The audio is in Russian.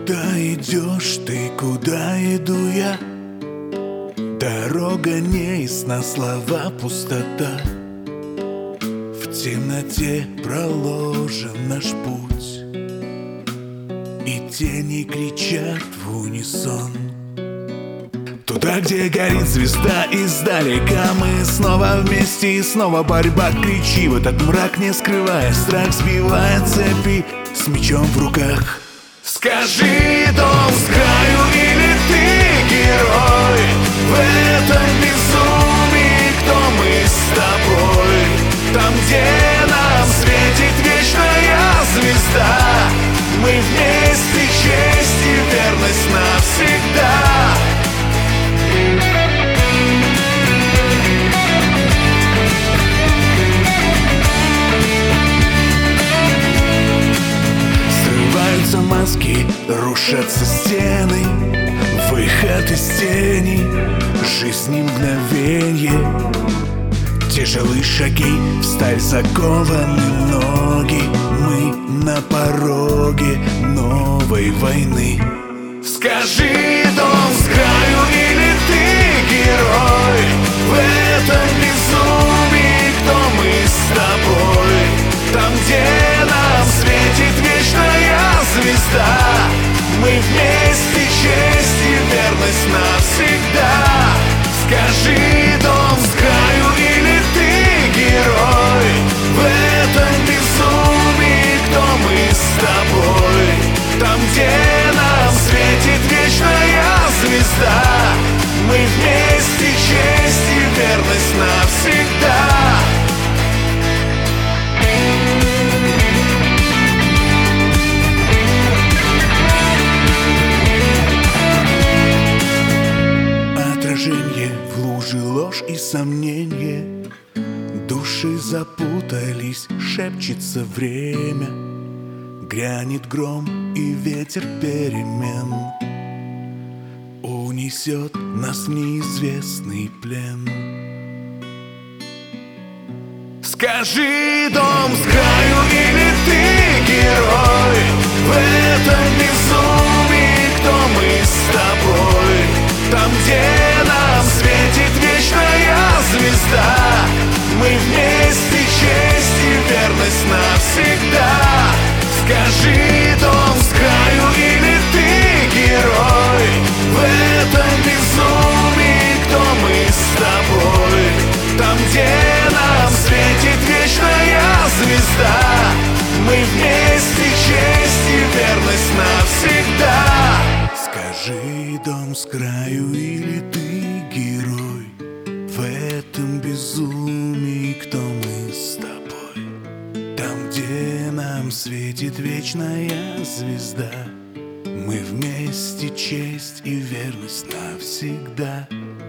Куда идешь ты, куда иду я? Дорога неясна, слова пустота. В темноте проложен наш путь, и тени кричат в унисон. Туда, где горит звезда издалека, мы снова вместе и снова борьба. Кричи в этот мрак, не скрывая страх, сбивая цепи с мечом в руках. Скажи, дом с краю или ты герой? В этом безумии кто мы с тобой? Там, где нам светит вечная звезда, мы вместе, честь и верность навсегда. Срываются маски, рушатся стены, выход из тени, жизни мгновенье. Тяжелые шаги, в сталь закованы ноги, мы на пороге новой войны. Скажи, дом с краю или ты герой? В этом безумии кто мы с тобой? Там, где нам светит вечная звезда, мы вместе, честь и верность навсегда. Скажи, дом с краю или ты герой? В этом безумии кто мы с тобой? Там, где нам светит вечная звезда, мы вместе, честь и верность навсегда. Отражение в луже, ложь и сомнение, души запутались, шепчется время. Грянет гром и ветер перемен унесет нас в неизвестный плен. Скажи, дом с краю или ты герой? В этом безумии кто мы с тобой? Там, где нам светит вечная звезда, мы вместе, честь и верность навсегда. Скажи, дом с краю или ты герой? В этом безумии кто мы с тобой? Там, где нам светит вечная звезда, мы вместе, честь и верность навсегда. Скажи, дом с краю или ты герой? В этом безумии кто мы с тобой? Там, где нам светит вечная звезда, мы вместе, честь и верность навсегда.